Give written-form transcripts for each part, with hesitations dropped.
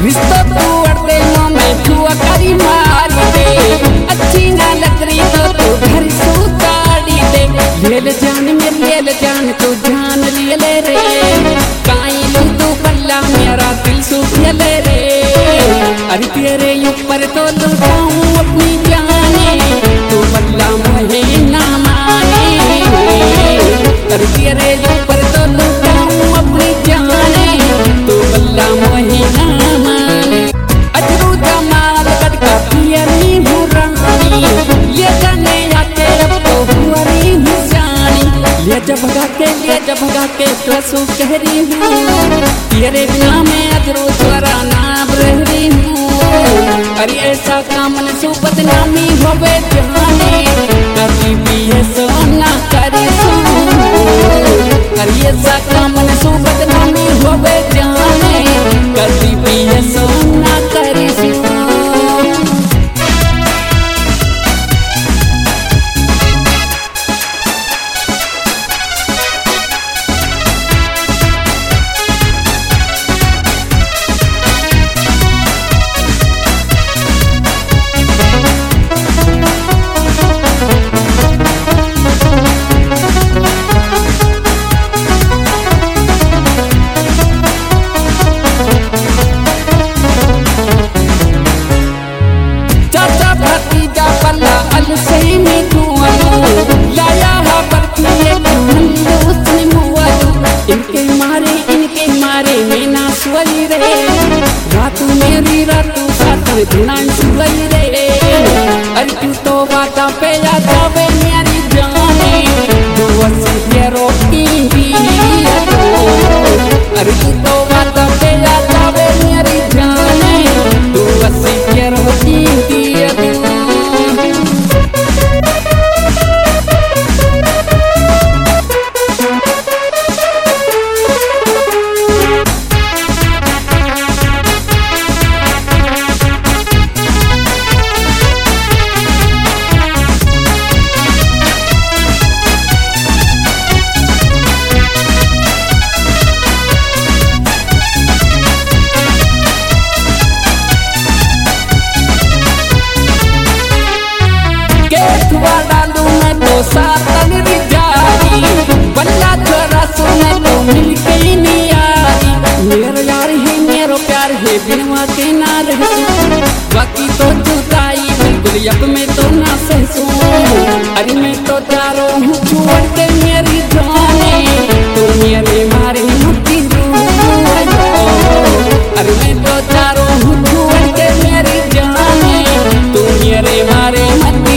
रिश्तो तू अड़ते में छुआ करी मार दे, अच्छी ना लग रही तो घर सो गाड़ी दे। लेल जान में लेल जान तू जान ले रे, काई लू तू पल्ला मेरा दिल सूखे ले रे। अरे तेरे ऊपर तो लुटाऊं अपनी जाने, तू पल्ला मुझे ना माने। अरे तेरे ऊपर तो लुटाऊं अपनी जाने, तू पल्ला मुझे ना माने। अजरू जमाल कटका पियरी मुरानी, ये जाने आके अब तो हुआरी निशानी। ले जब भगा के कसू कह रही हूँ, तेरे बिना मैं अजरू द्वारा नाम रह रही हूँ। अरे ऐसा काम न सो बदनामी होवे जाने, कभी भी ऐसा ना करे सो। अरे ऐसा काम न सो बदनामी होवे जाने, कभी भी ऐसा ना करे सो। रातू मेरी रातू साथ दिन सुई रे। अरे तू तो बाता पे आ जावे मेरी जाने, दुआस तेरो की भी। अरे तू तो बाता पे आ जावे मेरी जाने, दुआस तेरो की भी। डालू मैं तो सातन जारी, बल्ला छोरा सुने तो मिल के नहीं आई। मेरा यार है मेरो प्यार है बिनवा के ना रह, बाकी तो जुदाई बिल्कुल अब में तो ना सहसू। अरे मैं तो चारों हूँ छोड़ के मेरी जाने, तो मेरे मारे मुट्ठी अरे मैं तो चारों हूँ छोड़ के मेरी जाने, तो मेरे मारे मुट्ठी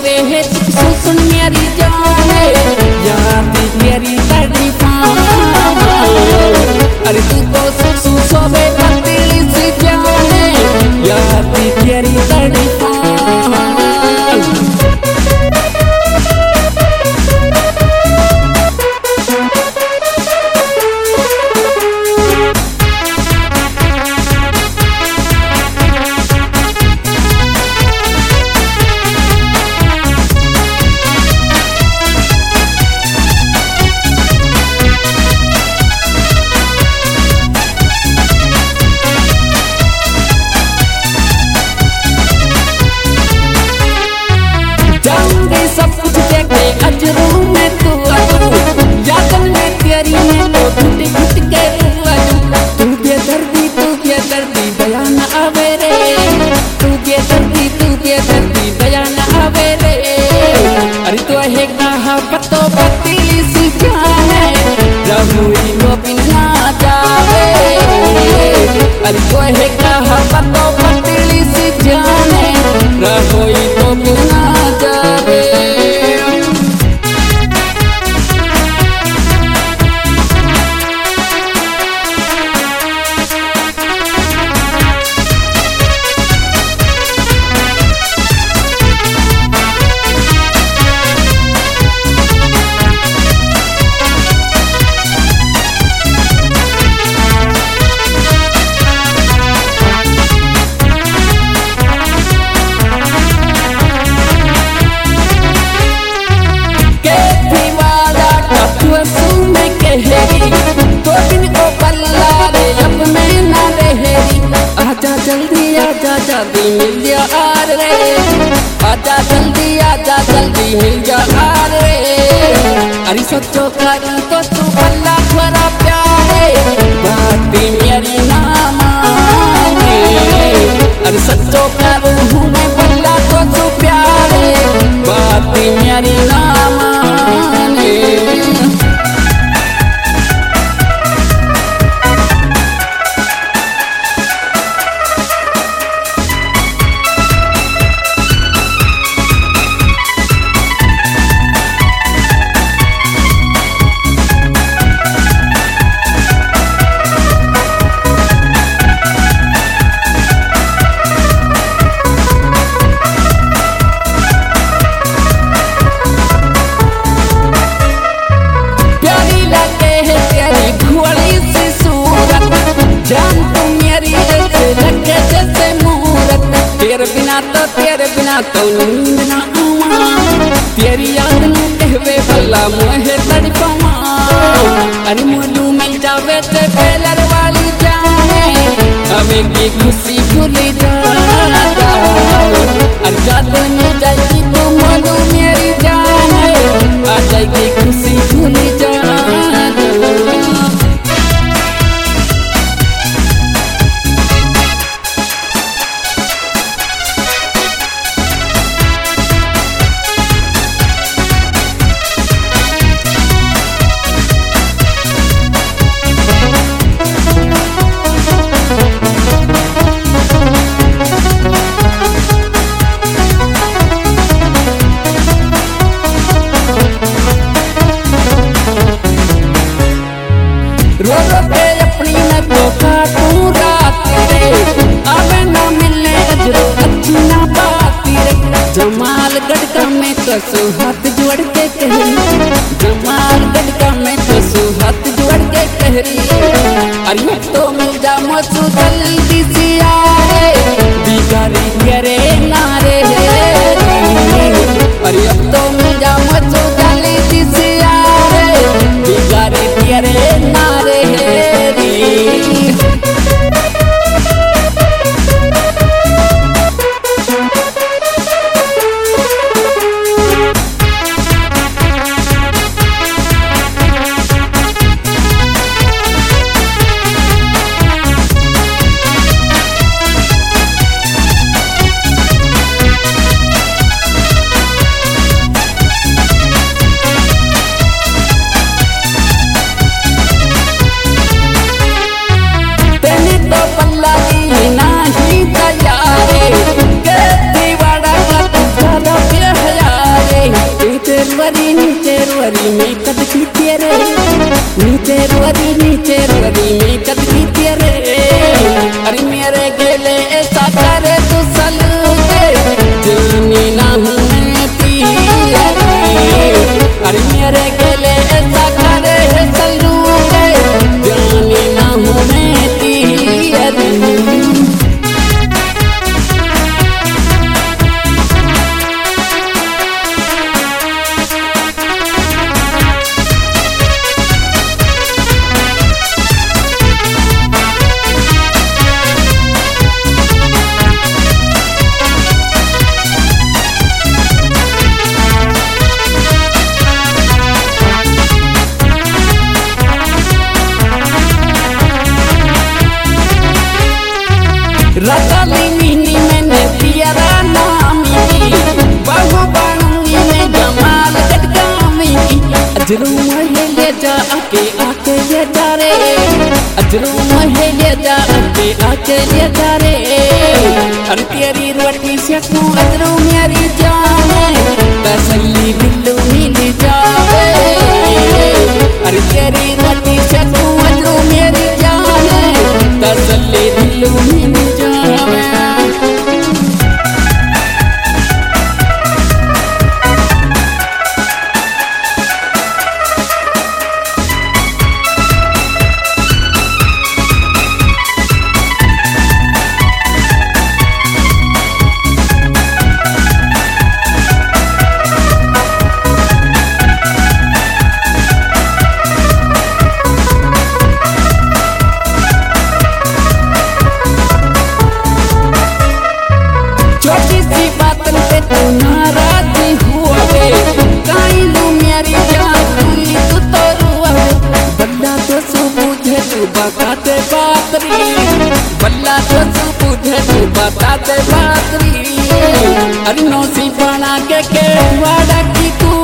सोवे है सुन मेरी जान याद तेरी तड़पा अरे तू तो सोवे पतली सी जान याद तेरी तड़पा सब कुछ देखे अजरू में तू अजरू यादन में तेरी में तो घुट घुट के तू बेदर्दी दया न आवे रे तू बेदर्दी दया न आवे रे अरे तो है कहा पतो पतली सी जान रहुई को बिना जावे अरे तो है कहा पतो पतली सी जान रहुई को बिना जावे तो दिन को पल्ला रे अब मैं ना रहेगी आजा जल्दी मिल जा आर रे आजा जल्दी मिल जा आर रे अरे सोचो कर तो तू पल्ला थोड़ा प्यारे बात मेरी ना माने अरे सोचो कर हूँ मैं पल्ला तो तू प्यारे बात मेरी ना माने तेरे बिना तो नींद ना आवा तेरी याद में कहवे भला मोहे तड़पावा अरे मोलू मिल जावे ते पेलर वाली जाने हमें की खुशी भूल जाता अरे जात में जाएगी तो मोलू मेरी जाने आ जाएगी खुशी भूल जाता रो रो के अपनी मैं तो काटूं रात रे अब ना मिलने अजरो अच्छी ना बात रे जमालगढ़ का मैं तो हाथ जोड़ के कहरी जमालगढ़ का मैं तो हाथ जोड़ के कहरी अरे तो मिल जा मुझको जल्दी से आए बिगाड़ी करे नारे अरे अब तो मिल जा मुझको जल्दी से आए बिगाड़ी करे नारे नीचे रुअरी में कद की तेरे नीचे रुअरी में कद की तेरे अरे मेरे गेले ऐसा करे तू सलूटे जानी ना हूँ तेरे अरे मेरे गेले ऐसा करे सलूटे जानी ना हूँ मैं तेरे। रतली मीनी मैंने पियरा नामी बहु बाणुंगी में जमाल गटकामी अजरू महे ले जा आके ले जा रे अजरू महे ले जा आके ले जा रे अरे तेरी रोटी से तू अजरू मेरी जान तसल्ली बिल्लू मिल जावे अरे तेरी रोटी से तू अजरू मेरी जान तसल्ली बिल्लू मिल छोटी सी बात पे तू नाराज हुआ रे काइलू मेरी जान भूली तू तो रुआ बल्ला तो सुबुझे तू बताते बातरी बल्ला तो सुबुझे तू बताते बातरी अरे नौसी बना के वाड़ा की तू